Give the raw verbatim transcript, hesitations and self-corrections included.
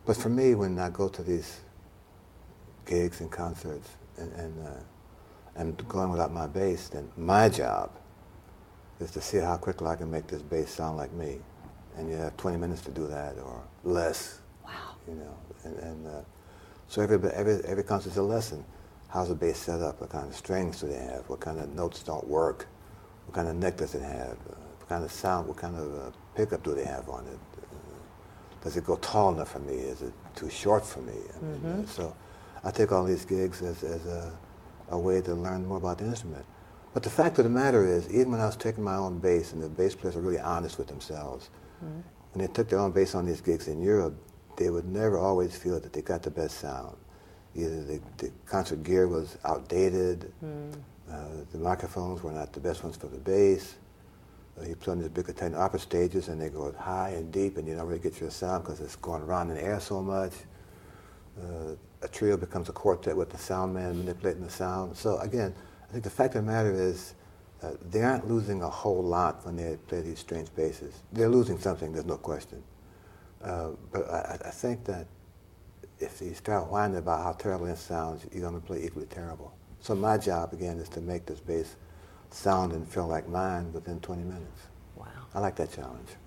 But for me, when I go to these gigs and concerts and, and uh, I'm going without my bass, then my job is to see how quickly I can make this bass sound like me. And you have twenty minutes to do that or less. Wow. You know, and, and uh, so every, every, every concert's a lesson. How's the bass set up? What kind of strings do they have? What kind of notes don't work? What kind of neck does it have? Uh, what kind of sound, what kind of uh, pickup do they have on it? Uh, does it go tall enough for me? Is it too short for me? I mean, Mm-hmm. uh, so I take all these gigs as, as a, a way to learn more about the instrument. But the fact of the matter is, even when I was taking my own bass, and the bass players were really honest with themselves, mm-hmm. when they took their own bass on these gigs in Europe, they would never always feel that they got the best sound. Either the, the concert gear was outdated, mm. uh, the microphones were not the best ones for the bass. Uh, you play on these big Italian opera stages and they go high and deep and you don't really get your sound because it's going around in the air so much. Uh, a trio becomes a quartet with the sound man manipulating the sound. So again, I think the fact of the matter is uh, they aren't losing a whole lot when they play these strange basses. They're losing something, there's no question. Uh, but I, I think that if you start whining about how terrible it sounds, you're going to play equally terrible. So my job, again, is to make this bass sound and feel like mine within twenty minutes. Wow. I like that challenge.